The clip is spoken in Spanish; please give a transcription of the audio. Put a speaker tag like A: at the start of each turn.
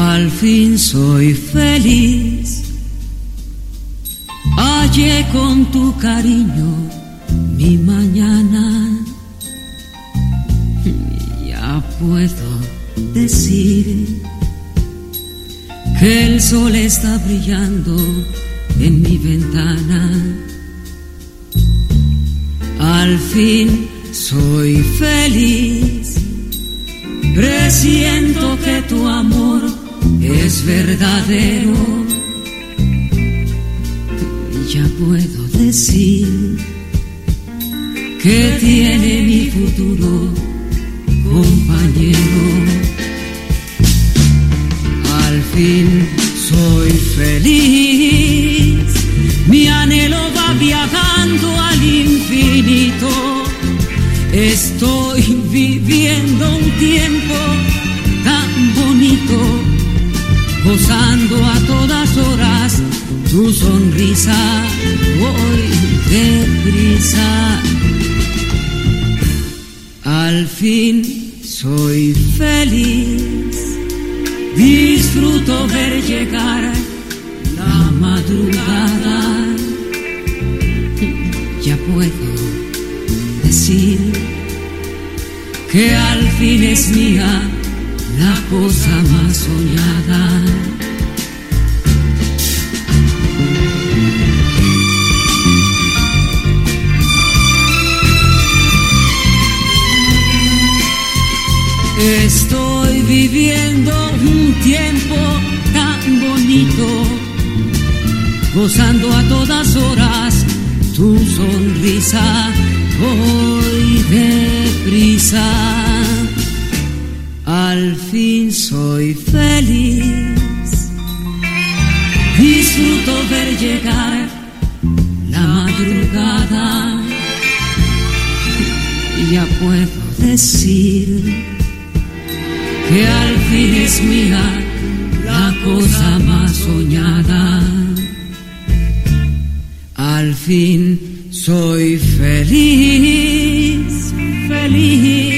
A: Al fin soy feliz, hallé con tu cariño mi mañana. Ya puedo decir que el sol está brillando en mi ventana. Al fin soy feliz, presiento que tu amor es verdadero. Ya puedo decir que tiene mi futuro compañero. Al fin soy feliz, mi anhelo va viajando al infinito. Estoy viviendo un tiempo tan bonito, gozando a todas horas tu sonrisa. Voy deprisa, al fin soy feliz, disfruto ver llegar la madrugada. Ya puedo decir que al fin es mía la cosa más soñada. Estoy viviendo un tiempo tan bonito, gozando a todas horas tu sonrisa. Voy deprisa, al fin soy feliz, disfruto ver llegar la madrugada. Y ya puedo decir que al fin es mía la cosa más soñada. Al fin soy feliz, feliz.